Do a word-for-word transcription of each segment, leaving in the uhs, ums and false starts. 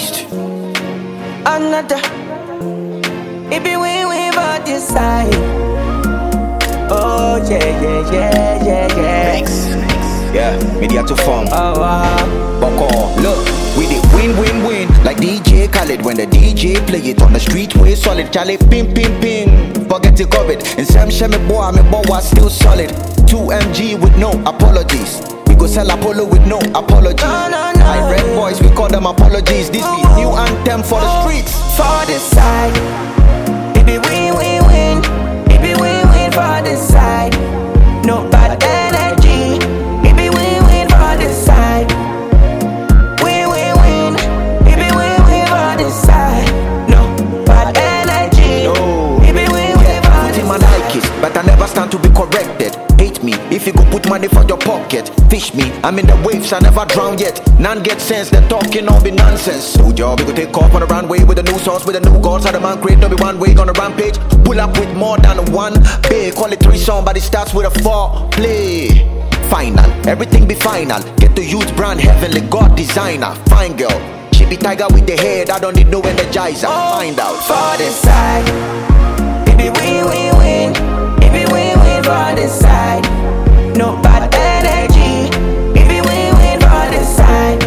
beast. Another. It be win-win for this side. Oh yeah, yeah, yeah, yeah, yeah. Mix. Yeah, media to form. Oh wow. Boko, look, we did win, win, win. Like D J Khaled when the D J play it on the street way solid. Charlie, ping, ping, ping. Forget it, COVID. And Sam Shemi boy, I'm a boy, was still solid. two M G with no apologies. We go sell Apollo with no apologies. No, no, no. I red boys, we call them apologies. This be new anthem for the streets. For this side. It be win, win, win. It be win, win for this side. No bad energy. It be win, win for this side. Win, win, win. It be win, win for this side. No bad energy. No. It be win, win for Put this in my side. Nikes, but I never stand to be corrected. Hate me if you go put money for your pocket. Fish me, I'm in the waves, I never drown yet. None get sense, they're talking all be nonsense. So job, we go take off on the runway with a new sauce, with a new gods. How the man create, no be one way on a rampage. Pull up with more than one bay. Call it three song, but it starts with a four play. Final, everything be final. Get the youth brand heavenly, God designer. Fine girl, she be tiger with the head, I don't need no energizer. Find out. For this side. It be win, win, win. It be win, win for this side. No bad energy. It be win, win for this side.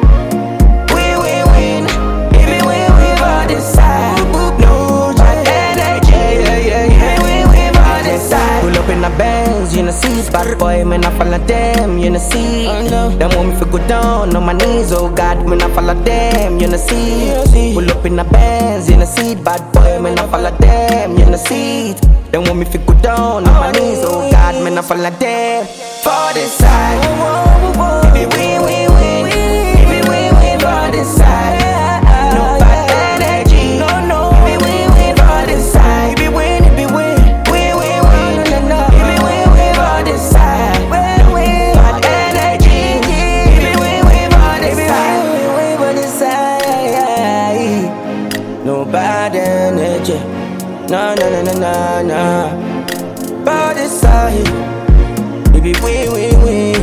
Win, win, win. It be win, win for this side. No bad energy. It be win, win for this side. Pull up in the Benz, you know see bad boy, man I follow them, you know see. Them want me to go down on my knees, oh God, man I follow them, you know see. Pull up in the Benz, you know see bad boy, man I follow them, you know see. Them want me to go down on my knees, oh God, man I follow them. For this side, it be win, win, win. It be win, win for this side. No bad energy. It be win, win for this side. It be win, it be win, win, win, win. It be win, win for this side. No bad energy. It be win, win for this side. Win for this side. No bad energy. No, no, no, no, no, no. For this side. It be win, win, win.